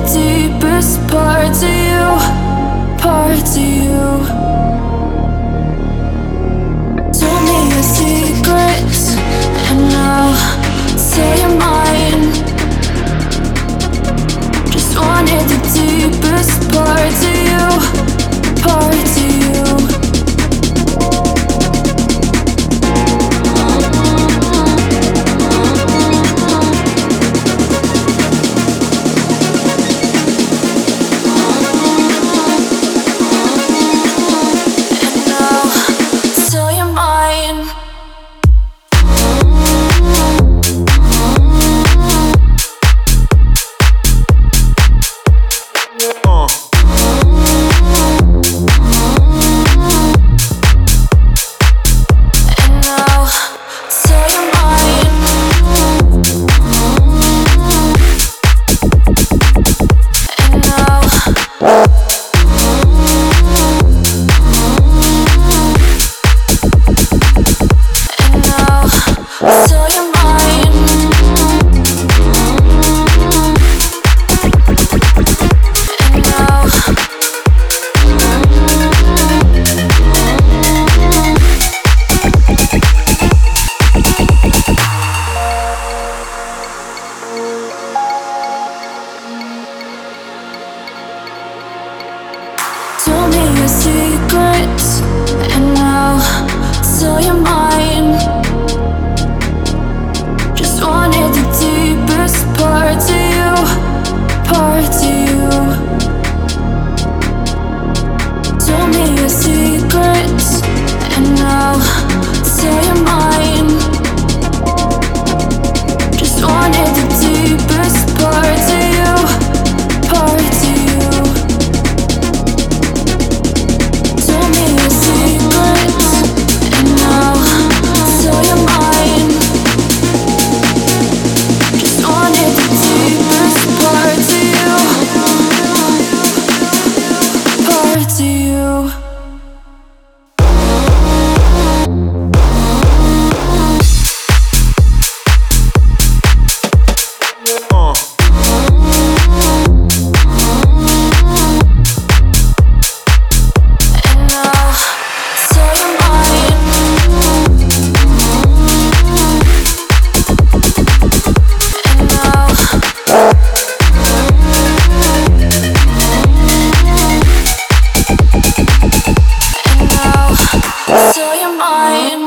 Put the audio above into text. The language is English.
deepest parts of you, parts of you. Told me your secrets, and I'll tell you mine. Just wanted the deepest parts of you, parts of you. Tell me your secrets, and I'll tell you mine. Just wanted the deepest parts of you, parts of you. Tell me your secrets, and I'll tell you mine. Just wanted the deepest parts of you, parts of you. Tell your mind.